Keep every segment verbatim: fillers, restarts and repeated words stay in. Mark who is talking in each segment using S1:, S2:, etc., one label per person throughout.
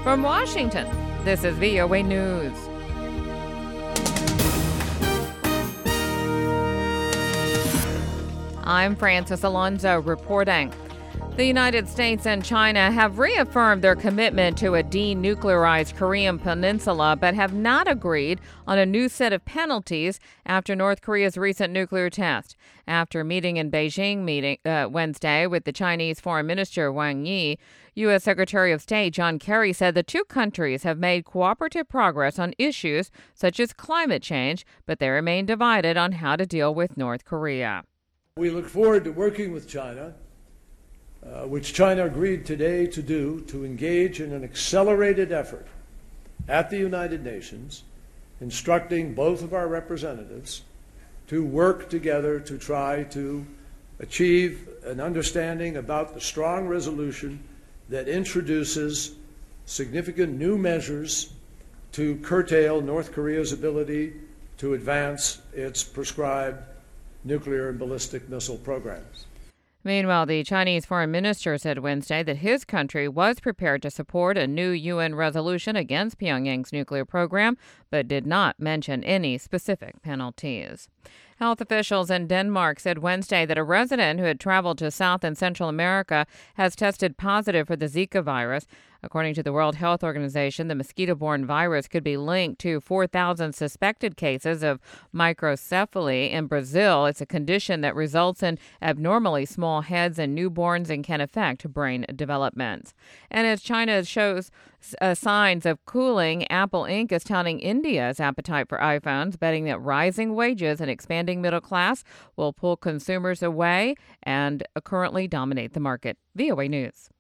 S1: From Washington, this is V O A News. I'm Francis Alonso reporting. The United States and China have reaffirmed their commitment to a denuclearized Korean peninsula, but have not agreed on a new set of penalties after North Korea's recent nuclear test. After meeting in Beijing meeting uh, Wednesday with the Chinese Foreign Minister Wang Yi, U S. Secretary of State John Kerry said the two countries have made cooperative progress on issues such as climate change, but they remain divided on how to deal with North Korea.
S2: We look forward to working with China, uh, which China agreed today to do, to engage in an accelerated effort at the United Nations, instructing both of our representatives to work together to try to achieve an understanding about the strong resolution that introduces significant new measures to curtail North Korea's ability to advance its prescribed nuclear and ballistic missile programs.
S1: Meanwhile, the Chinese foreign minister said Wednesday that his country was prepared to support a new U N resolution against Pyongyang's nuclear program, but did not mention any specific penalties. Health officials in Denmark said Wednesday that a resident who had traveled to South and Central America has tested positive for the Zika virus. According to the World Health Organization, the mosquito-borne virus could be linked to four thousand suspected cases of microcephaly in Brazil. It's a condition that results in abnormally small heads in newborns and can affect brain development. And as China shows uh, signs of cooling, Apple Incorporated is touting India's appetite for iPhones, betting that rising wages and expanding middle class will pull consumers away and currently dominate the market. V O A News.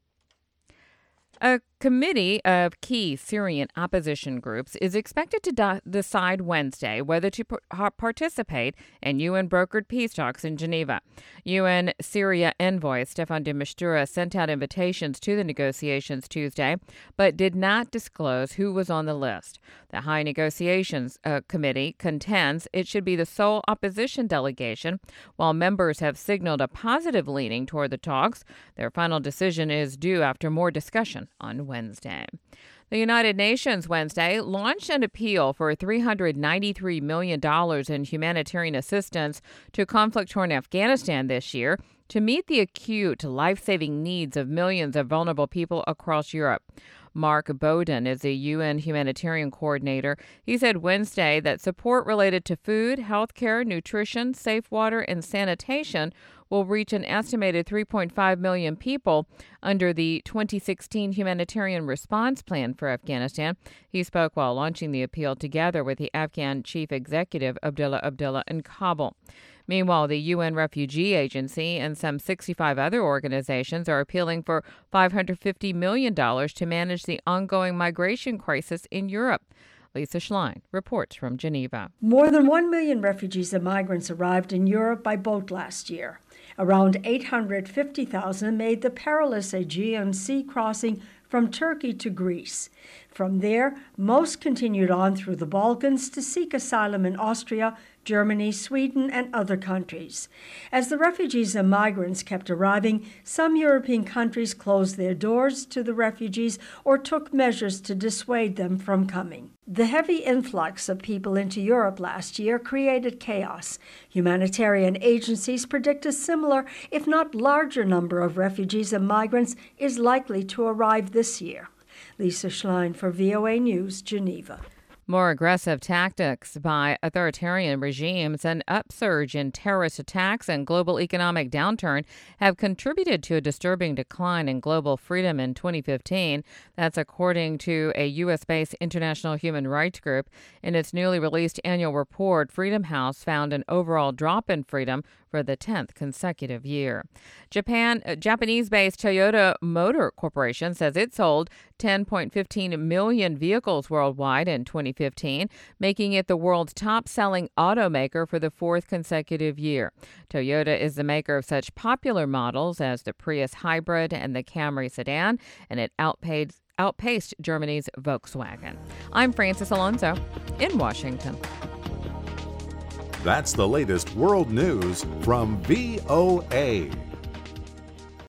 S1: A committee of key Syrian opposition groups is expected to do- decide Wednesday whether to p- participate in U N-brokered peace talks in Geneva. U N Syria envoy Stefan de Mistura sent out invitations to the negotiations Tuesday, but did not disclose who was on the list. The High Negotiations uh, Committee contends it should be the sole opposition delegation, while members have signaled a positive leaning toward the talks. Their final decision is due after more discussion on Wednesday. The United Nations Wednesday launched an appeal for three hundred ninety-three million dollars in humanitarian assistance to conflict-torn Afghanistan this year to meet the acute life-saving needs of millions of vulnerable people across Europe. Mark Bowden is a U N humanitarian coordinator. He said Wednesday that support related to food, health care, nutrition, safe water, and sanitation will reach an estimated three point five million people under the twenty sixteen Humanitarian Response Plan for Afghanistan. He spoke while launching the appeal together with the Afghan Chief Executive Abdullah Abdullah in Kabul. Meanwhile, the U N Refugee Agency and some sixty-five other organizations are appealing for five hundred fifty million dollars to manage the ongoing migration crisis in Europe. Lisa Schlein reports from Geneva.
S3: More than one million refugees and migrants arrived in Europe by boat last year. Around eight hundred fifty thousand made the perilous Aegean Sea crossing from Turkey to Greece. From there, most continued on through the Balkans to seek asylum in Austria, Germany, Sweden, and other countries. As the refugees and migrants kept arriving, some European countries closed their doors to the refugees or took measures to dissuade them from coming. The heavy influx of people into Europe last year created chaos. Humanitarian agencies predict a similar, if not larger, number of refugees and migrants is likely to arrive this year. Lisa Schlein for V O A News, Geneva.
S1: More aggressive tactics by authoritarian regimes, an upsurge in terrorist attacks, and global economic downturn have contributed to a disturbing decline in global freedom in twenty fifteen. That's according to a U S-based international human rights group. In its newly released annual report, Freedom House found an overall drop in freedom for the tenth consecutive year. Japan, uh, Japanese-based Toyota Motor Corporation says it sold ten point one five million vehicles worldwide in twenty fifteen, making it the world's top-selling automaker for the fourth consecutive year. Toyota is the maker of such popular models as the Prius Hybrid and the Camry sedan, and it outpaced, outpaced Germany's Volkswagen. I'm Francis Alonso in Washington.
S4: That's the latest world news from V O A.